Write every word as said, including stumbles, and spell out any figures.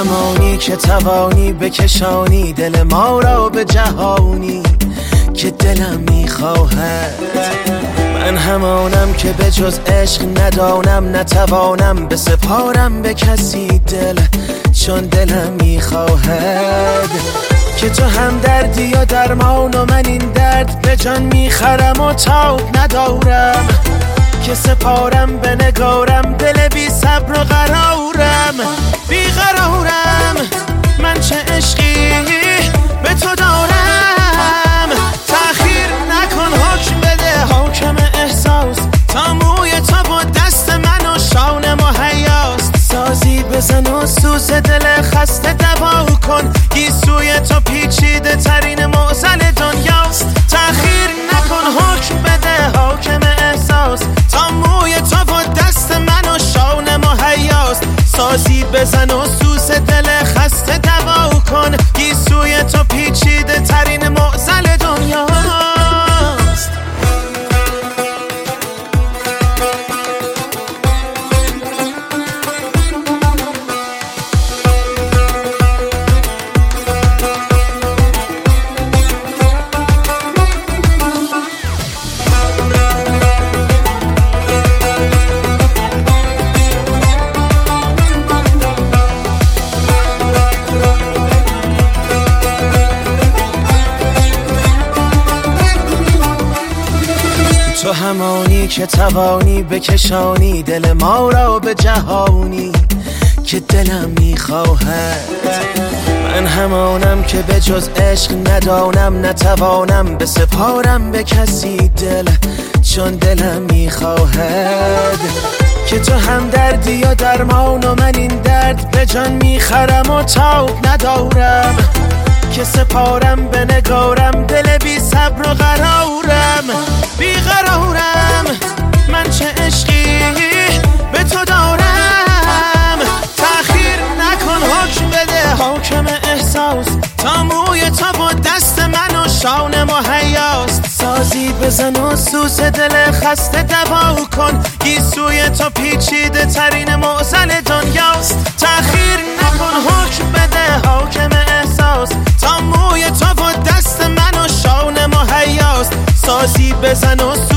همانی که توانی بکشانی دل ما را به جهانی که دلم میخواهد. من همانم که به جز عشق ندانم، نتوانم به سپارم به کسی دل، چون دلم میخواهد که تو هم دردی یا درمان و من این درد به جان میخرم و تاب ندارم که سپارم به نگارم دل بی صبر و قرارم بی قرارم. من چه عشقی به تو دارم، تأخیر نکن حکم بده حاکم احساس، تا موی تو با دست من و شانه مهیاست. سازی بزن و سوز دل خسته دوا کن، گیسوی تو پیچیده ترین معضل دنیاست. تأخیر نکن حکم بده حاکم احساس، تا موی تو با دست من و شانه مهیاست. سازی بزن و سوز دل خسته دوا کن، گیسوی تو پیچیده ترین معضل دنیاست. تو همانی که توانی بکشانی دل ما را به جهانی که دلم میخواهد. من همانم که به جز عشق ندانم، نتوانم به سپارم به کسی دل، چون دلم میخواهد که تو هم دردی یا درمان و من این درد به جان میخرم و تاب ندارم که سپارم به نگارم دل بی صبر و قرارم بی قرارم. من چه عشقی به تو دارم، تأخیر نکن حکم بده حاکم احساس، تا موی تو با دست من و شانه مهیاست. سازی بزن و سوز دل خسته دوا کن، گیسوی تو پیچیده ترین معضل دنیاست. تأخیر نکن حکم بده حاکم احساس، تا موی تو با دست من و شانه مهیاست. سازی بزن و